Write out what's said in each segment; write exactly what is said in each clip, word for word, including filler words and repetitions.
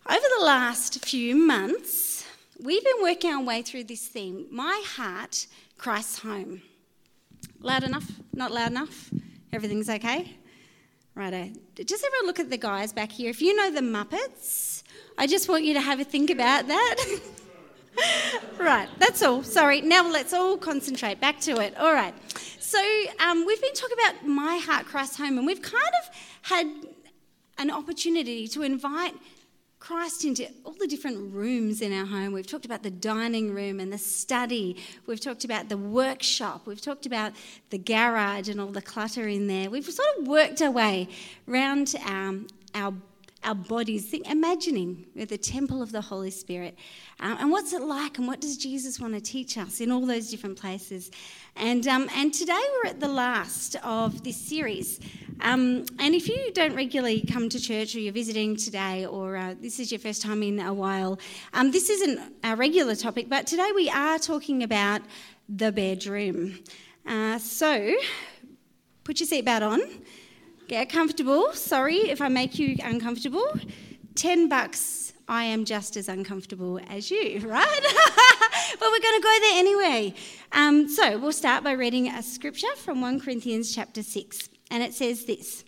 Over the last few months, we've been working our way through this theme, My Heart, Christ's Home. Loud enough? Not loud enough? Everything's okay? Righto. Just everyone look at the guys back here. If you know the Muppets, I just want you to have a think about that. Right, that's all. Sorry. Now let's all concentrate. Back to it. All right. So um, we've been talking about My Heart, Christ's Home, and we've kind of had an opportunity to invite Christ into all the different rooms in our home. We've talked about the dining room and the study. We've talked about the workshop. We've talked about the garage and all the clutter in there. We've sort of worked our way around um, our our bodies, think, imagining we're the temple of the Holy Spirit. Um, and what's it like, and what does Jesus want to teach us in all those different places? And um, and today we're at the last of this series. Um, and if you don't regularly come to church, or you're visiting today, or uh, this is your first time in a while, um, this isn't our regular topic, but today we are talking about the bedroom. Uh, so put your seatbelt on. Get comfortable. Sorry if I make you uncomfortable. Ten bucks, I am just as uncomfortable as you, right? But we're going to go there anyway. Um, so we'll start by reading a scripture from First Corinthians chapter six. And it says this: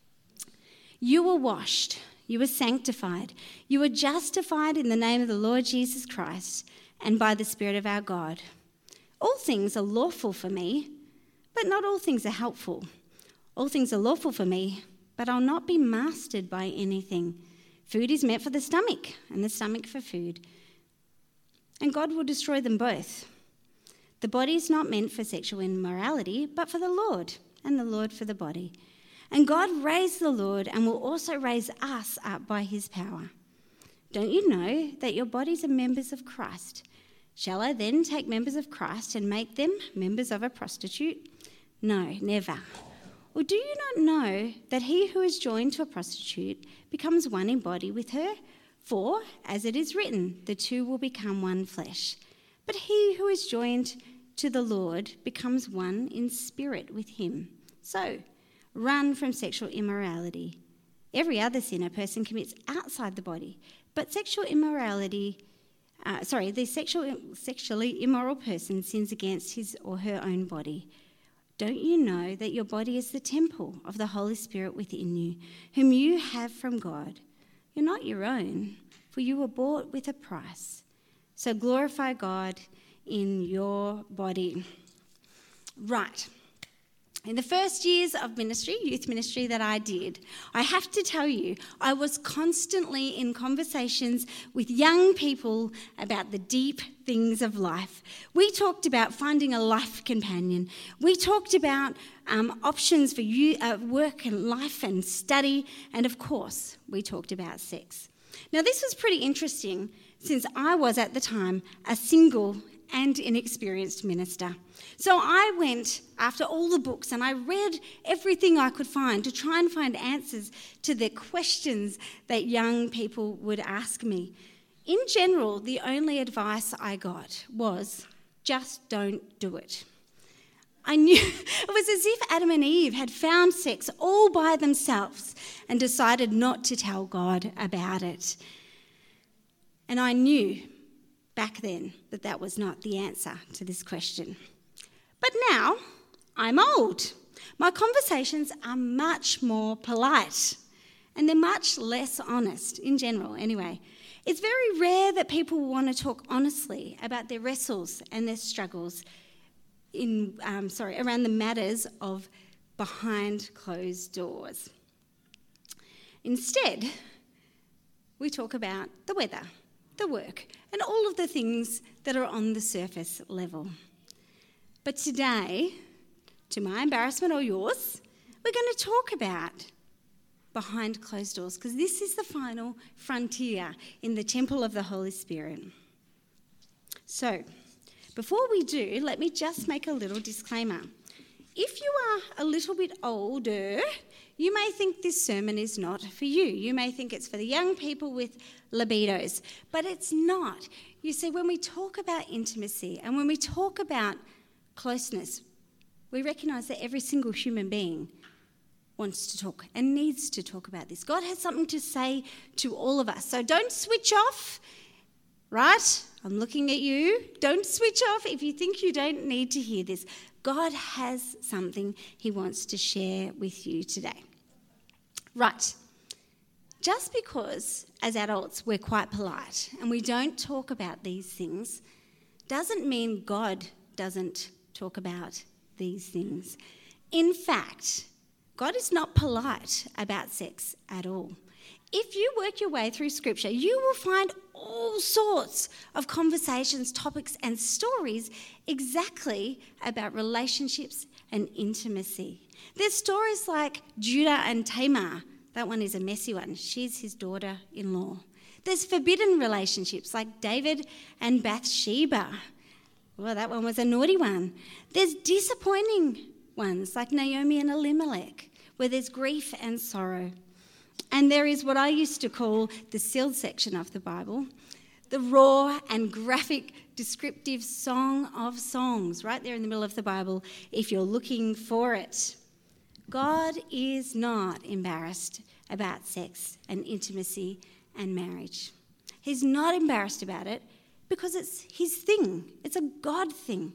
You were washed, you were sanctified, you were justified in the name of the Lord Jesus Christ and by the Spirit of our God. All things are lawful for me, but not all things are helpful. All things are lawful for me, but I'll not be mastered by anything. Food is meant for the stomach, and the stomach for food. And God will destroy them both. The body is not meant for sexual immorality, but for the Lord, and the Lord for the body. And God raised the Lord and will also raise us up by his power. Don't you know that your bodies are members of Christ? Shall I then take members of Christ and make them members of a prostitute? No, never. Or do you not know that he who is joined to a prostitute becomes one in body with her? For, as it is written, the two will become one flesh. But he who is joined to the Lord becomes one in spirit with him. So, run from sexual immorality. Every other sin a person commits outside the body, but sexual immorality, uh, sorry, the sexual, sexually immoral person sins against his or her own body. Don't you know that your body is the temple of the Holy Spirit within you, whom you have from God? You're not your own, for you were bought with a price. So glorify God in your body. Right. In the first years of ministry, youth ministry that I did, I have to tell you, I was constantly in conversations with young people about the deep things of life. We talked about finding a life companion. We talked about um, options for you, uh, work and life and study. And of course, we talked about sex. Now, this was pretty interesting since I was at the time a single and inexperienced minister. So I went after all the books and I read everything I could find to try and find answers to the questions that young people would ask me. In general, the only advice I got was, just don't do it. I knew it was as if Adam and Eve had found sex all by themselves and decided not to tell God about it. And I knew back then that that was not the answer to this question. But now I'm old. My conversations are much more polite and they're much less honest in general anyway. It's very rare that people want to talk honestly about their wrestles and their struggles in um, sorry around the matters of behind closed doors. Instead, we talk about the weather, the work, and all of the things that are on the surface level. But today, to my embarrassment or yours, we're going to talk about behind closed doors, because this is the final frontier in the temple of the Holy Spirit. So, before we do, let me just make a little disclaimer. If you are a little bit older, you may think this sermon is not for you. You may think it's for the young people with libidos, but it's not. You see, when we talk about intimacy and when we talk about closeness, we recognise that every single human being wants to talk and needs to talk about this. God has something to say to all of us. So don't switch off, right? I'm looking at you. Don't switch off if you think you don't need to hear this. God has something he wants to share with you today. Right. Just because as adults we're quite polite and we don't talk about these things doesn't mean God doesn't talk about these things. In fact, God is not polite about sex at all. If you work your way through Scripture, you will find all sorts of conversations, topics, and stories exactly about relationships and intimacy. There's stories like Judah and Tamar. That one is a messy one. She's his daughter-in-law. There's forbidden relationships like David and Bathsheba. Well, that one was a naughty one. There's disappointing ones like Naomi and Elimelech, where there's grief and sorrow. And there is what I used to call the sealed section of the Bible, the raw and graphic descriptive song of songs, right there in the middle of the Bible, if you're looking for it. God is not embarrassed about sex and intimacy and marriage. He's not embarrassed about it because it's his thing. It's a God thing.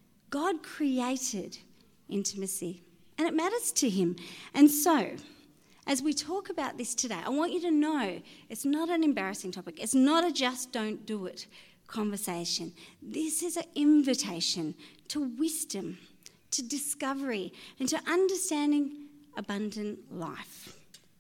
God created intimacy and it matters to him. And so, as we talk about this today, I want you to know it's not an embarrassing topic. It's not a just don't do it conversation. This is an invitation to wisdom, to discovery, and to understanding abundant life.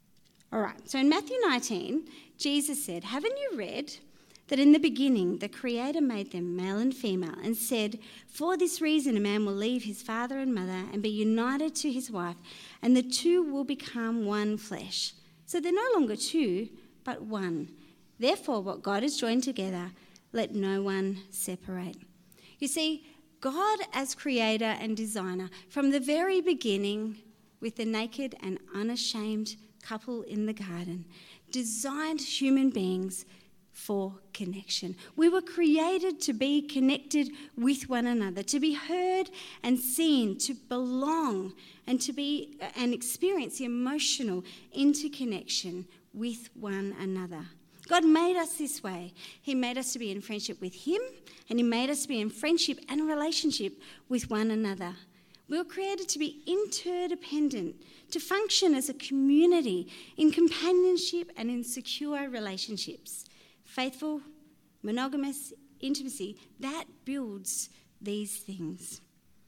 All right, so in Matthew nineteen, Jesus said, "Haven't you read that in the beginning the Creator made them male and female and said, 'For this reason a man will leave his father and mother and be united to his wife, and the two will become one flesh.' So they're no longer two, but one. Therefore, what God has joined together, let no one separate." You see, God as creator and designer, from the very beginning, with the naked and unashamed couple in the garden, designed human beings for connection. We were created to be connected with one another, to be heard and seen, to belong, and to be and experience the emotional interconnection with one another. God made us this way. He made us to be in friendship with him, and he made us to be in friendship and relationship with one another. We were created to be interdependent, to function as a community in companionship and in secure relationships. Faithful, monogamous intimacy, that builds these things.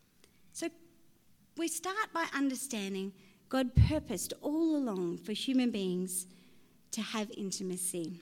So we start by understanding God purposed all along for human beings to have intimacy.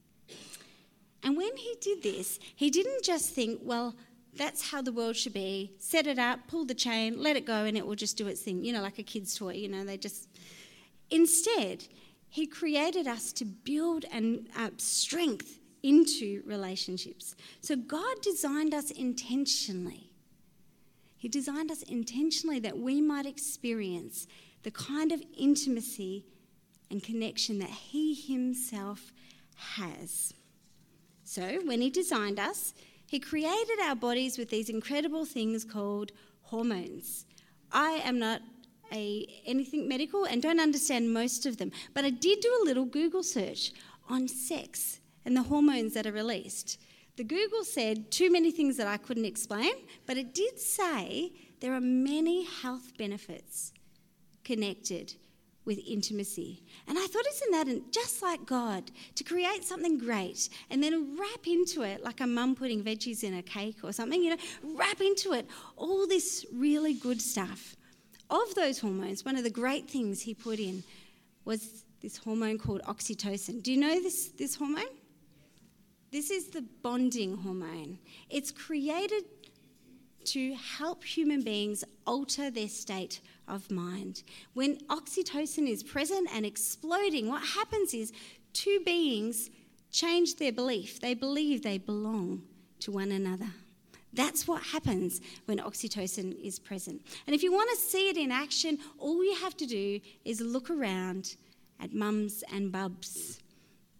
And when he did this, he didn't just think, well, that's how the world should be. Set it up, pull the chain, let it go, and it will just do its thing. You know, like a kid's toy, you know, they just... Instead, he created us to build and uh, strength into relationships. So God designed us intentionally. He designed us intentionally that we might experience the kind of intimacy and connection that he himself has. So when he designed us, he created our bodies with these incredible things called hormones. I am not a anything medical and don't understand most of them, but I did do a little Google search on sex and the hormones that are released. The Google said too many things that I couldn't explain, but it did say there are many health benefits connected with intimacy. And I thought, isn't that just like God, to create something great and then wrap into it, like a mum putting veggies in a cake or something, you know, wrap into it all this really good stuff. Of those hormones, one of the great things he put in was this hormone called oxytocin. Do you know this, this hormone? This is the bonding hormone. It's created to help human beings alter their state of mind. When oxytocin is present and exploding, what happens is two beings change their belief. They believe they belong to one another. That's what happens when oxytocin is present. And if you want to see it in action, all you have to do is look around at mums and bubs.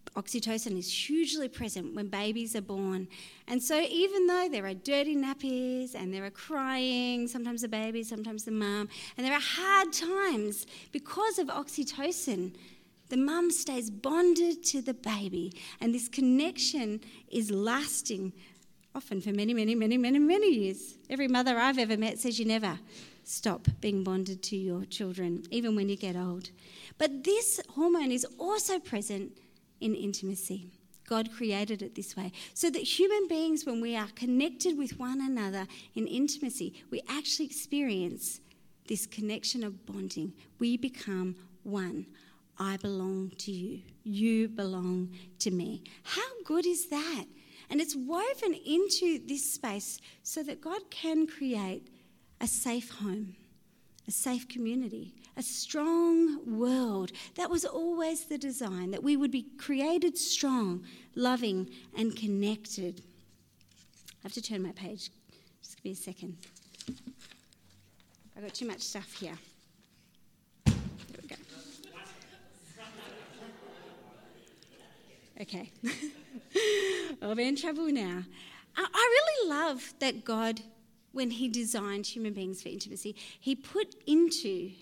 Oxytocin is hugely present when babies are born. And so even though there are dirty nappies and there are crying, sometimes the baby, sometimes the mum, and there are hard times because of oxytocin, the mum stays bonded to the baby. And this connection is lasting often for many, many, many, many, many years. Every mother I've ever met says you never stop being bonded to your children, even when you get old. But this hormone is also present in intimacy. God created it this way, so that human beings, when we are connected with one another in intimacy, we actually experience this connection of bonding. We become one. I belong to you. You belong to me. How good is that? And it's woven into this space so that God can create a safe home, a safe community, a strong world. That was always the design, that we would be created strong, loving and connected. I have to turn my page. Just give me a second. I've got too much stuff here. There we go. Okay. I'll be in trouble now. I really love that God, when he designed human beings for intimacy, he put into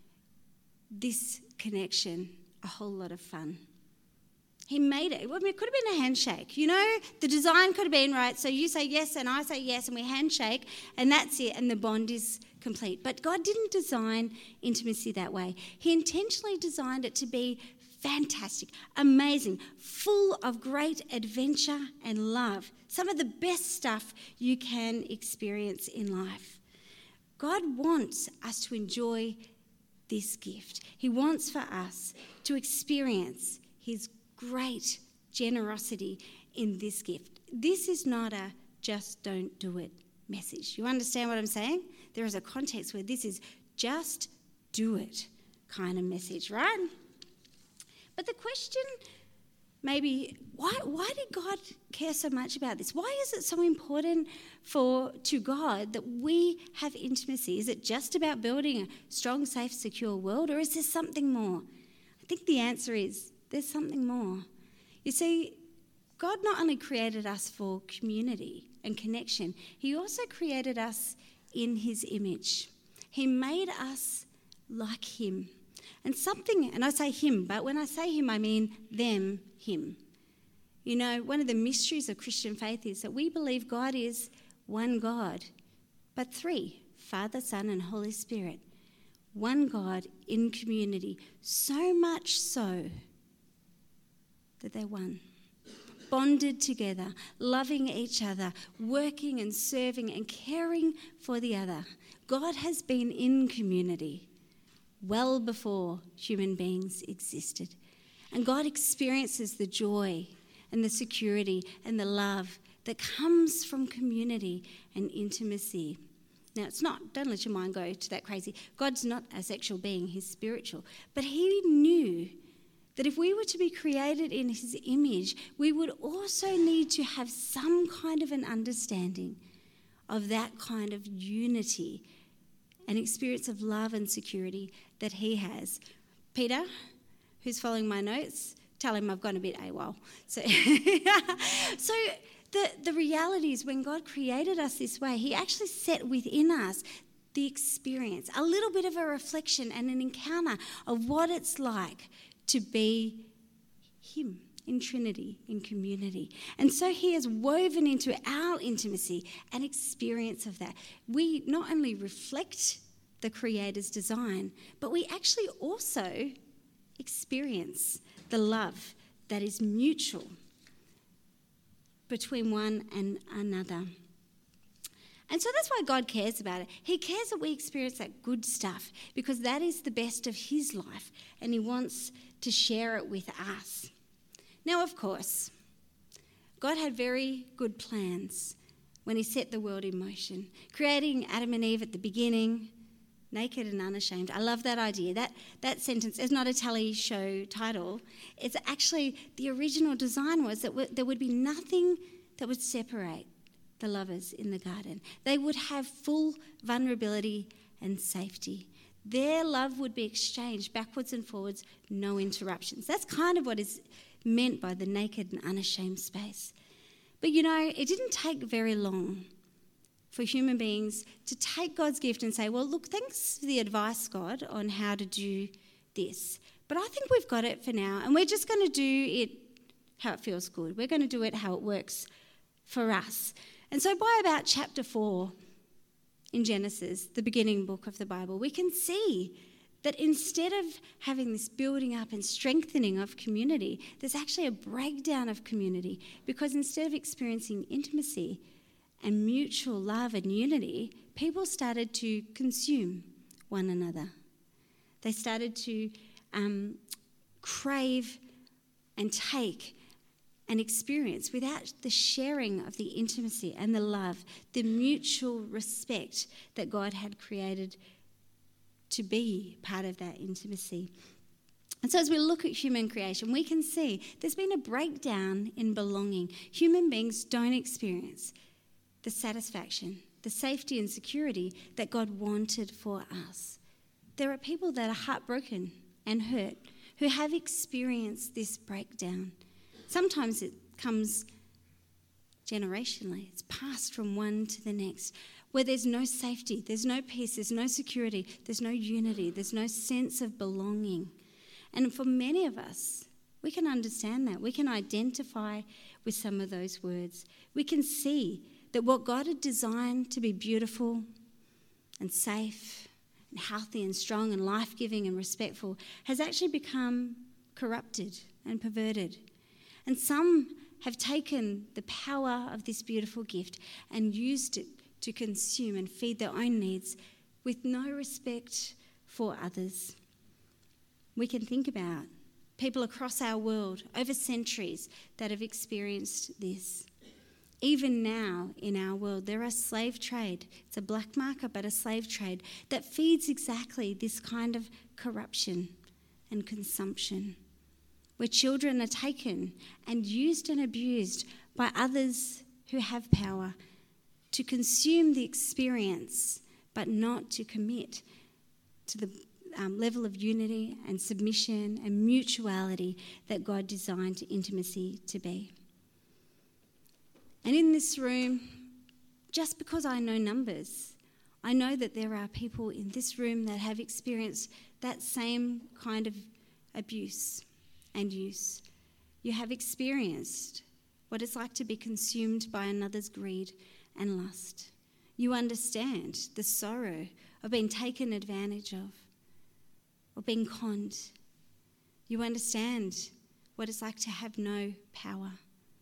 this connection a whole lot of fun. He made it. Well, I mean, it could have been a handshake. You know, the design could have been, right, so you say yes and I say yes and we handshake and that's it and the bond is complete. But God didn't design intimacy that way. He intentionally designed it to be fantastic, amazing, full of great adventure and love. Some of the best stuff you can experience in life. God wants us to enjoy this gift. He wants for us to experience his great generosity in this gift. This is not a just don't do it message. You understand what I'm saying? There is a context where this is just do it kind of message, right? But the question maybe, why, why did God care so much about this? Why is it so important for to God that we have intimacy? Is it just about building a strong, safe, secure world, or is there something more? I think the answer is there's something more. You see, God not only created us for community and connection, he also created us in his image. He made us like him. And something, and I say him, but when I say him, I mean them, him. You know, one of the mysteries of Christian faith is that we believe God is one God, but three, Father, Son, and Holy Spirit. One God in community, so much so that they're one. Bonded together, loving each other, working and serving and caring for the other. God has been in community well before human beings existed. And God experiences the joy and the security and the love that comes from community and intimacy. Now, it's not, don't let your mind go to that crazy. God's not a sexual being, he's spiritual. But he knew that if we were to be created in his image, we would also need to have some kind of an understanding of that kind of unity, an experience of love and security that he has. Peter, who's following my notes, tell him I've gone a bit AWOL. So, so the, the reality is when God created us this way, he actually set within us the experience, a little bit of a reflection and an encounter of what it's like to be him in Trinity, in community. And so he has woven into our intimacy an experience of that. We not only reflect the Creator's design, but we actually also experience the love that is mutual between one and another. And so that's why God cares about it. He cares that we experience that good stuff because that is the best of his life and he wants to share it with us. Now, of course, God had very good plans when he set the world in motion, creating Adam and Eve at the beginning, naked and unashamed. I love that idea. That that sentence is not a telly show title. It's actually, the original design was that w- there would be nothing that would separate the lovers in the garden. They would have full vulnerability and safety. Their love would be exchanged backwards and forwards, no interruptions. That's kind of what is meant by the naked and unashamed space. But you know, it didn't take very long for human beings to take God's gift and say, well, look, thanks for the advice, God, on how to do this. But I think we've got it for now, and we're just going to do it how it feels good. We're going to do it how it works for us. And so by about chapter four in Genesis, the beginning book of the Bible, we can see that instead of having this building up and strengthening of community, there's actually a breakdown of community, because instead of experiencing intimacy and mutual love and unity, people started to consume one another. They started to um, crave and take and experience without the sharing of the intimacy and the love, the mutual respect that God had created to be part of that intimacy. And so as we look at human creation, we can see there's been a breakdown in belonging. Human beings don't experience the satisfaction, the safety and security that God wanted for us. There are people that are heartbroken and hurt who have experienced this breakdown. Sometimes it comes generationally. It's passed from one to the next, where there's no safety, there's no peace, there's no security, there's no unity, there's no sense of belonging. And for many of us, we can understand that. We can identify with some of those words. We can see that what God had designed to be beautiful and safe and healthy and strong and life-giving and respectful has actually become corrupted and perverted. And some have taken the power of this beautiful gift and used it to consume and feed their own needs with no respect for others. We can think about people across our world over centuries that have experienced this. Even now in our world, there are slave trade. It's a black market, but a slave trade that feeds exactly this kind of corruption and consumption, where children are taken and used and abused by others who have power to consume the experience, but not to commit to the um, level of unity and submission and mutuality that God designed intimacy to be. And in this room, just because I know numbers, I know that there are people in this room that have experienced that same kind of abuse and use. You have experienced what it's like to be consumed by another's greed and lust. You understand the sorrow of being taken advantage of, or being conned. You understand what it's like to have no power.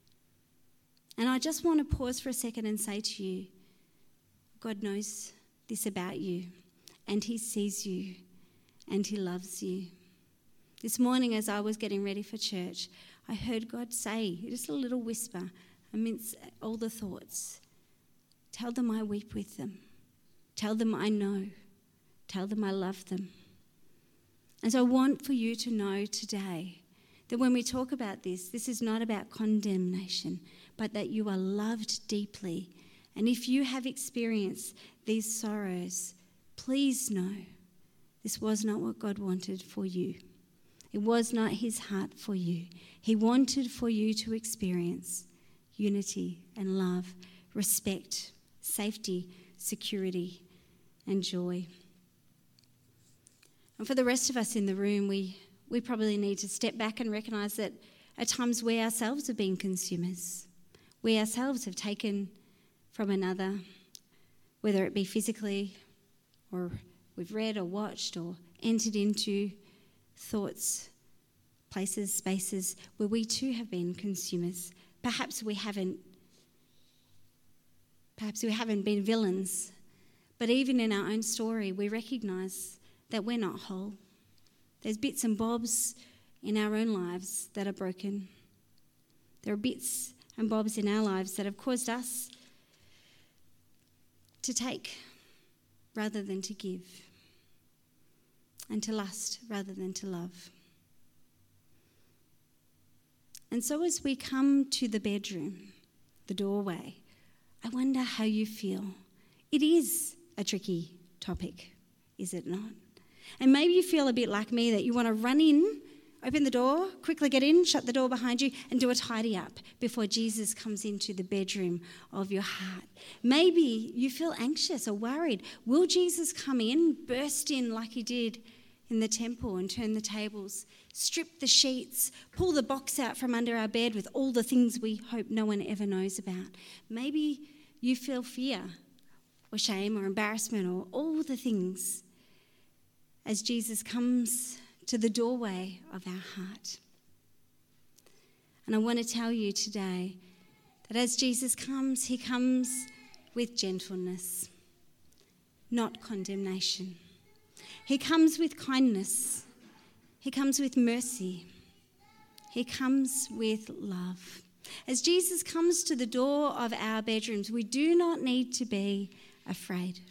And I just want to pause for a second and say to you, God knows this about you, and he sees you, and he loves you. This morning as I was getting ready for church, I heard God say, just a little whisper amidst all the thoughts, tell them I weep with them. Tell them I know. Tell them I love them. And so I want for you to know today that when we talk about this, this is not about condemnation, but that you are loved deeply. And if you have experienced these sorrows, please know this was not what God wanted for you. It was not his heart for you. He wanted for you to experience unity and love, respect, safety, security, and joy. And for the rest of us in the room, we, we probably need to step back and recognise that at times we ourselves have been consumers. We ourselves have taken from another, whether it be physically or we've read or watched or entered into thoughts, places, spaces where we too have been consumers. Perhaps we haven't, perhaps we haven't been villains, but even in our own story, we recognise that we're not whole. There's bits and bobs in our own lives that are broken. There are bits and bobs in our lives that have caused us to take rather than to give, and to lust rather than to love. And so as we come to the bedroom, the doorway, I wonder how you feel. It is a tricky topic, is it not? And maybe you feel a bit like me, that you want to run in open the door, quickly get in, shut the door behind you, and do a tidy up before Jesus comes into the bedroom of your heart. Maybe you feel anxious or worried. Will Jesus come in, burst in like he did in the temple and turn the tables, strip the sheets, pull the box out from under our bed with all the things we hope no one ever knows about? Maybe you feel fear or shame or embarrassment or all the things as Jesus comes to the doorway of our heart. And I want to tell you today that as Jesus comes, he comes with gentleness, not condemnation. He comes with kindness. He comes with mercy. He comes with love. As Jesus comes to the door of our bedrooms, we do not need to be afraid.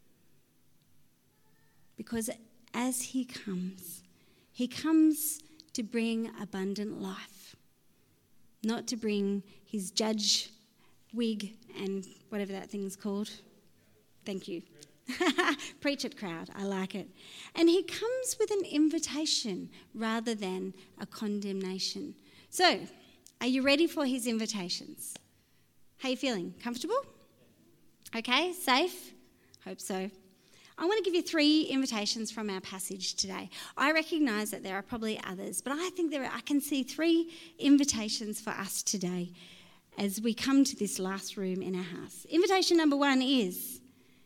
Because as he comes, he comes to bring abundant life, not to bring his judge wig and whatever that thing's called. Thank you. Preach it, crowd. I like it. And he comes with an invitation rather than a condemnation. So, are you ready for his invitations? How are you feeling? Comfortable? Okay, safe? Hope so. I want to give you three invitations from our passage today. I recognise that there are probably others, but I think there are, I can see three invitations for us today as we come to this last room in our house. Invitation number one is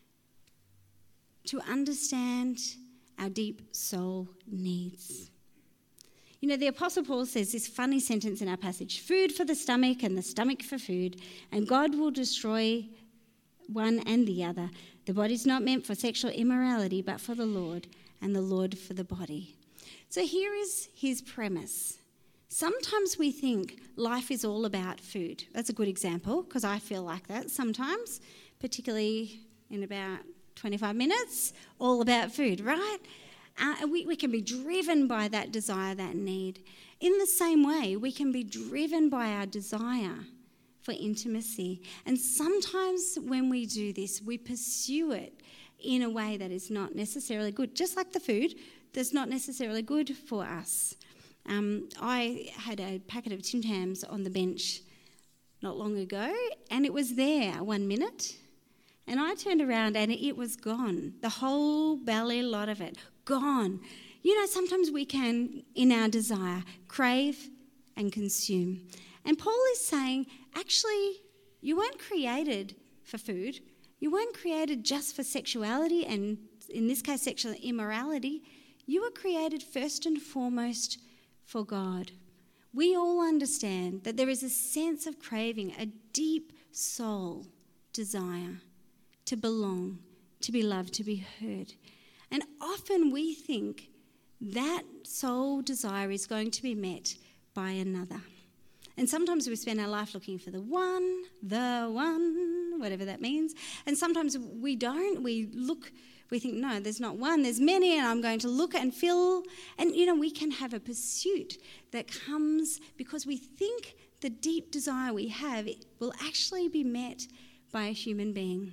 to understand our deep soul needs. You know, the Apostle Paul says this funny sentence in our passage: food for the stomach and the stomach for food, and God will destroy one and the other. The body's not meant for sexual immorality, but for the Lord, and the Lord for the body. So here is his premise. Sometimes we think life is all about food. That's a good example, because I feel like that sometimes, particularly in about twenty-five minutes, all about food, right? Uh, we, we can be driven by that desire, that need. In the same way, we can be driven by our desire for intimacy. And sometimes when we do this, we pursue it in a way that is not necessarily good. Just like the food that's not necessarily good for us. Um, I had a packet of Tim Tams on the bench not long ago, and it was there one minute. And I turned around and it was gone. The whole belly lot of it, gone. You know, sometimes we can, in our desire, crave and consume. And Paul is saying, actually, you weren't created for food. You weren't created just for sexuality and, in this case, sexual immorality. You were created first and foremost for God. We all understand that there is a sense of craving, a deep soul desire to belong, to be loved, to be heard. And often we think that soul desire is going to be met by another. And sometimes we spend our life looking for the one, the one, whatever that means. And sometimes we don't. We look, we think, no, there's not one, there's many, and I'm going to look and feel. And, you know, we can have a pursuit that comes because we think the deep desire we have will actually be met by a human being.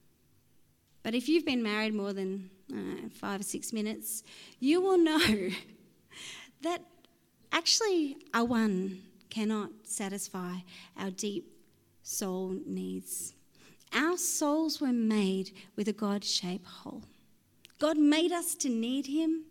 But if you've been married more than uh, five or six minutes, you will know that actually a one cannot satisfy our deep soul needs. Our souls were made with a God-shaped hole. God made us to need him,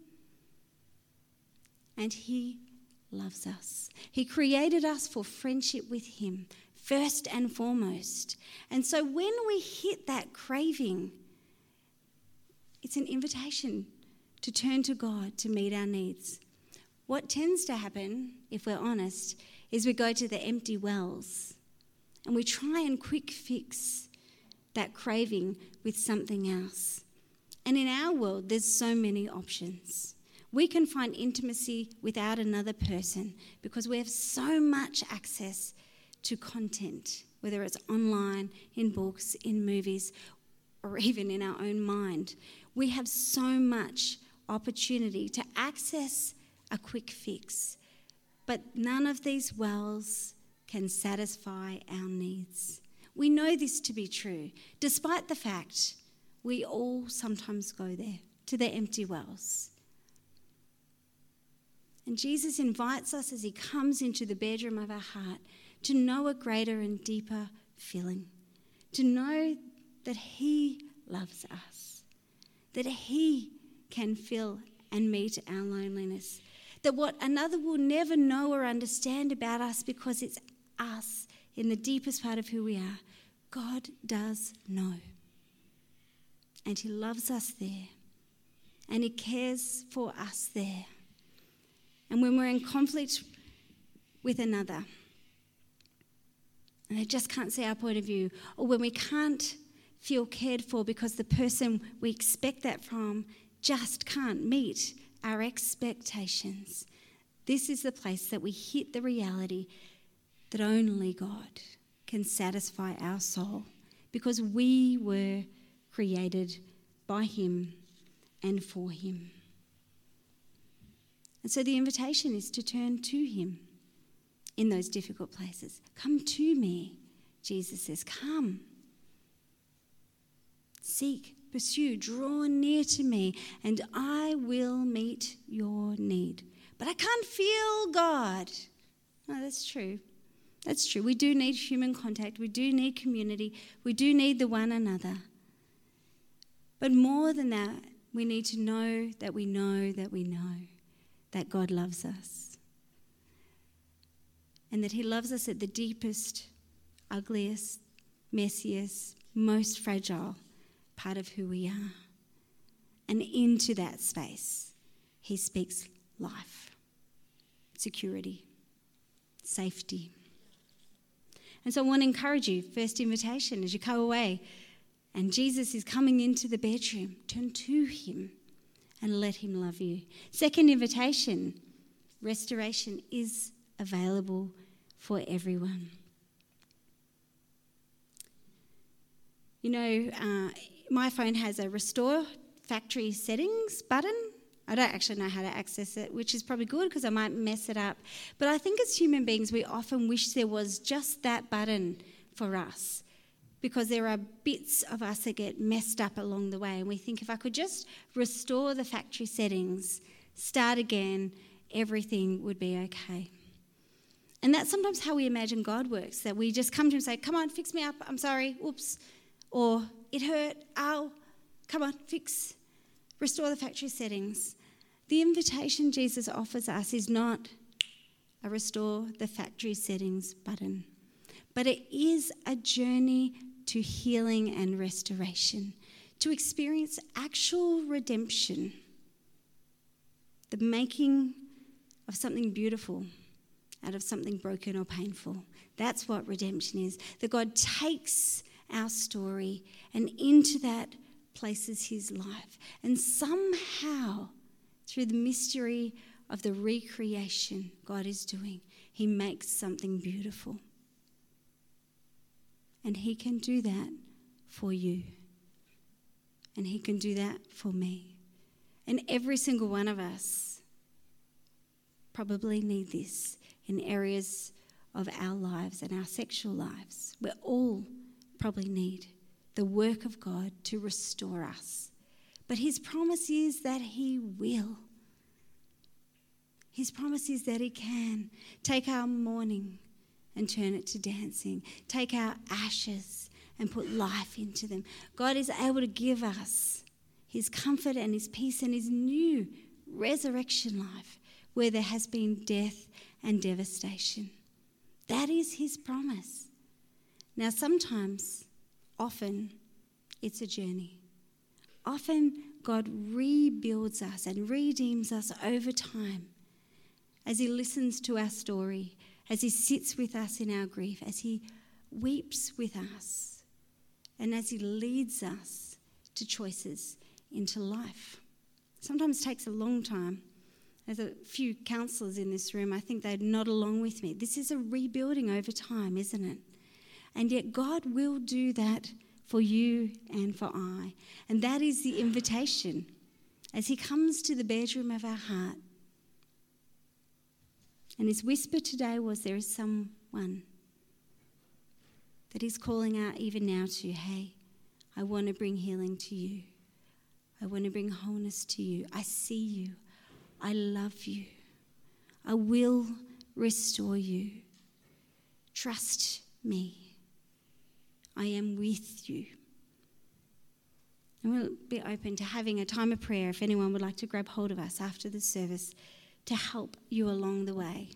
and he loves us. He created us for friendship with him, first and foremost. And so when we hit that craving, it's an invitation to turn to God to meet our needs. What tends to happen, if we're honest, is we go to the empty wells and we try and quick fix that craving with something else. And in our world, there's so many options. We can find intimacy without another person because we have so much access to content, whether it's online, in books, in movies, or even in our own mind. We have so much opportunity to access a quick fix, but none of these wells can satisfy our needs. We know this to be true, despite the fact we all sometimes go there, to the empty wells. And Jesus invites us as he comes into the bedroom of our heart to know a greater and deeper feeling, to know that he loves us, that he can fill and meet our loneliness, that what another will never know or understand about us because it's us in the deepest part of who we are, God does know. And he loves us there, and he cares for us there. And when we're in conflict with another, and they just can't see our point of view, or when we can't feel cared for because the person we expect that from just can't meet our expectations, this is the place that we hit the reality that only God can satisfy our soul, because we were created by him and for him. And so the invitation is to turn to him in those difficult places. Come to me, Jesus says, come. Seek, pursue, draw near to me, and I will meet your need. But I can't feel God. No, that's true. That's true. We do need human contact. We do need community. We do need the one another. But more than that, we need to know that we know that we know that God loves us. And that he loves us at the deepest, ugliest, messiest, most fragile part of who we are. And into that space, he speaks life, security, safety. And so I want to encourage you, first invitation, as you go away and Jesus is coming into the bedroom, turn to him and let him love you. Second invitation, restoration is available for everyone. You know, uh, my phone has a restore factory settings button. I don't actually know how to access it, which is probably good because I might mess it up. But I think as human beings, we often wish there was just that button for us, because there are bits of us that get messed up along the way. And we think, if I could just restore the factory settings, start again, everything would be okay. And that's sometimes how we imagine God works, that we just come to him and say, come on, fix me up, I'm sorry, oops. Or, it hurt, ow, come on, fix, restore the factory settings. The invitation Jesus offers us is not a restore the factory settings button, but it is a journey to healing and restoration, to experience actual redemption, the making of something beautiful out of something broken or painful. That's what redemption is, that God takes our story and into that places his life. And somehow, through the mystery of the recreation God is doing, he makes something beautiful. And he can do that for you. And he can do that for me. And every single one of us probably need this in areas of our lives and our sexual lives. We all probably need the work of God to restore us. But his promise is that he will. His promise is that he can take our mourning and turn it to dancing. Take our ashes and put life into them. God is able to give us his comfort and his peace and his new resurrection life where there has been death and devastation. That is his promise. Now, sometimes, often, it's a journey. Often, God rebuilds us and redeems us over time as he listens to our story, as he sits with us in our grief, as he weeps with us, and as he leads us to choices into life. Sometimes it takes a long time. There's a few counsellors in this room, I think they'd nod along with me. This is a rebuilding over time, isn't it? And yet God will do that for you and for I. And that is the invitation as he comes to the bedroom of our heart. And his whisper today was, there is someone that he's calling out even now to, hey, I want to bring healing to you. I want to bring wholeness to you. I see you. I love you. I will restore you. Trust me. I am with you. And we'll be open to having a time of prayer if anyone would like to grab hold of us after the service to help you along the way.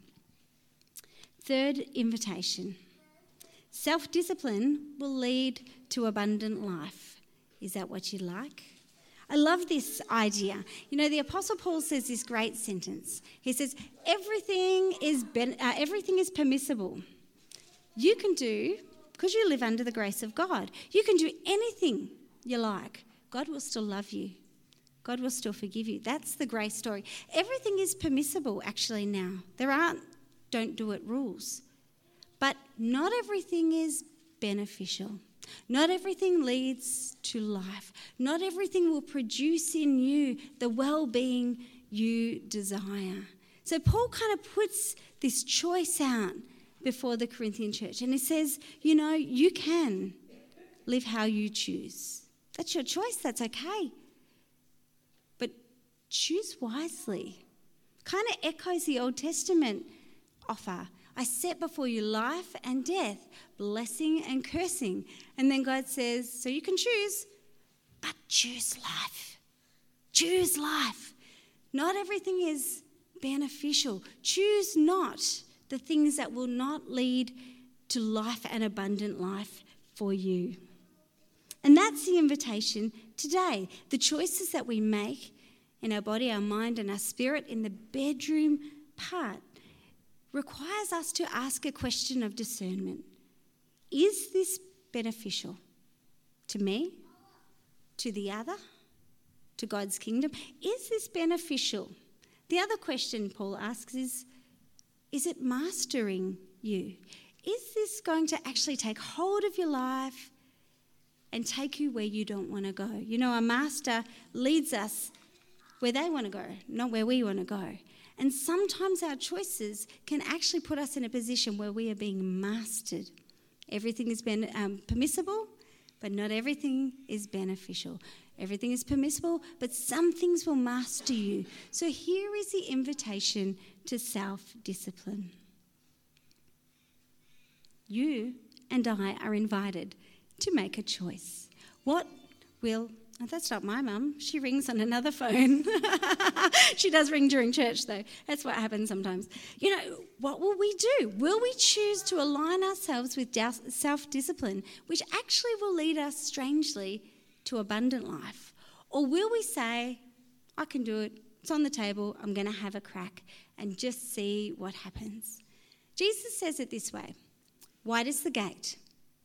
Third invitation. Self-discipline will lead to abundant life. Is that what you'd like? I love this idea. You know, the Apostle Paul says this great sentence. He says, everything is ben- uh, everything is permissible. You can do, because you live under the grace of God, you can do anything you like. God will still love you. God will still forgive you. That's the grace story. Everything is permissible actually now. There aren't don't do it rules. But not everything is beneficial. Not everything leads to life. Not everything will produce in you the well-being you desire. So Paul kind of puts this choice out before the Corinthian church. And he says, you know, you can live how you choose. That's your choice. That's okay. But choose wisely. Kind of echoes the Old Testament offer. I set before you life and death, blessing and cursing. And then God says, so you can choose, but choose life. Choose life. Not everything is beneficial. Choose not the things that will not lead to life and abundant life for you. And that's the invitation today. The choices that we make in our body, our mind, and our spirit in the bedroom part requires us to ask a question of discernment. Is this beneficial to me, to the other, to God's kingdom? Is this beneficial? The other question Paul asks is, is it mastering you? Is this going to actually take hold of your life and take you where you don't want to go? You know, a master leads us where they want to go, not where we want to go. And sometimes our choices can actually put us in a position where we are being mastered. Everything has been um, permissible, but not everything is beneficial. Everything is permissible, but some things will master you. So here is the invitation to self-discipline. You and I are invited to make a choice. What will... Oh, that's not my mum. She rings on another phone. She does ring during church, though. That's what happens sometimes. You know, what will we do? Will we choose to align ourselves with self-discipline, which actually will lead us, strangely, to abundant life? Or will we say, I can do it. It's on the table. I'm going to have a crack and just see what happens. Jesus says it this way. Wide is the gate.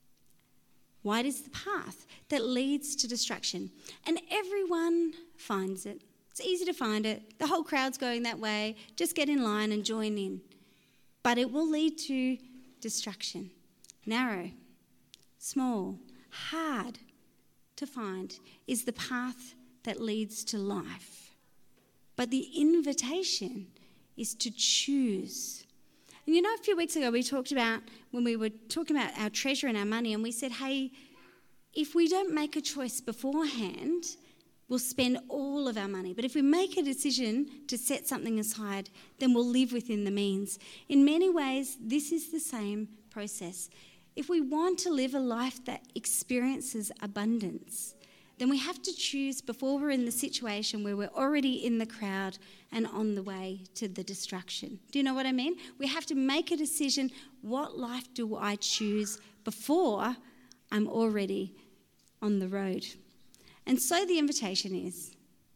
Wide is the path that leads to destruction, and everyone finds it. It's easy to find it. The whole crowd's going that way. Just get in line and join in. But it will lead to destruction. Narrow, small, hard to find is the path that leads to life. But the invitation is to choose. And you know, a few weeks ago we talked about, when we were talking about our treasure and our money, and we said, hey, if we don't make a choice beforehand, we'll spend all of our money. But if we make a decision to set something aside, then we'll live within the means. In many ways, this is the same process. If we want to live a life that experiences abundance, then we have to choose before we're in the situation where we're already in the crowd and on the way to the destruction. Do you know what I mean? We have to make a decision, what life do I choose before I'm already on the road? And so the invitation is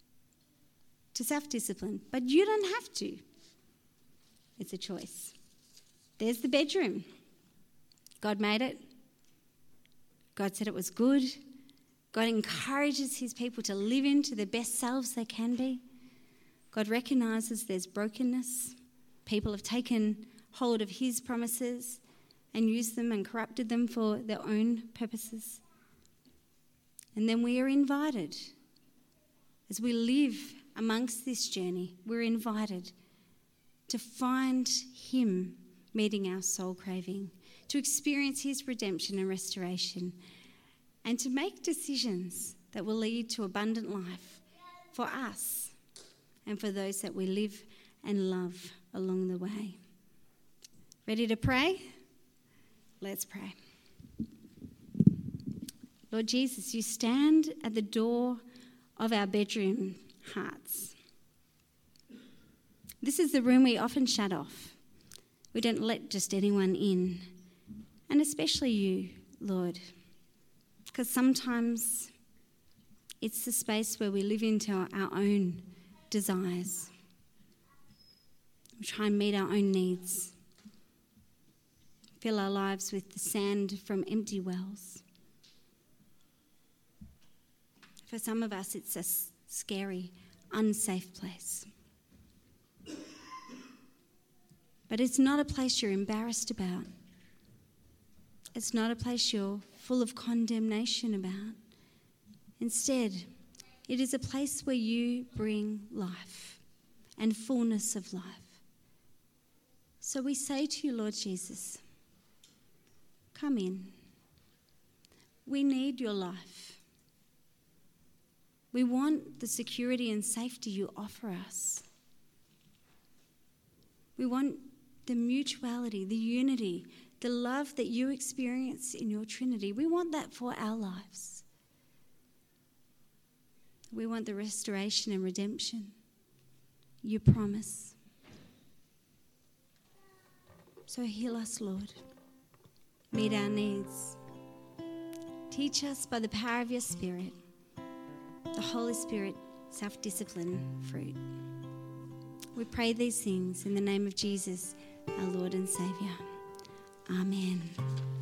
to self-discipline, but you don't have to. It's a choice. There's the bedroom. God made it. God said it was good. God encourages his people to live into the best selves they can be. God recognises there's brokenness. People have taken hold of his promises and used them and corrupted them for their own purposes. And then we are invited, as we live amongst this journey, we're invited to find him meeting our soul craving, to experience his redemption and restoration, and to make decisions that will lead to abundant life for us and for those that we live and love along the way. Ready to pray? Let's pray. Lord Jesus, you stand at the door of our bedroom hearts. This is the room we often shut off. We don't let just anyone in, and especially you, Lord, because sometimes it's the space where we live into our own desires. We try and meet our own needs, fill our lives with the sand from empty wells. For some of us, it's a scary, unsafe place. But it's not a place you're embarrassed about. It's not a place you're full of condemnation about. Instead, it is a place where you bring life and fullness of life. So we say to you, Lord Jesus, come in. We need your life. We want the security and safety you offer us. We want the mutuality, the unity, the love that you experience in your Trinity. We want that for our lives. We want the restoration and redemption you promise. So heal us, Lord. Meet our needs. Teach us by the power of your Spirit, the Holy Spirit, self-discipline fruit. We pray these things in the name of Jesus, our Lord and Saviour. Amen.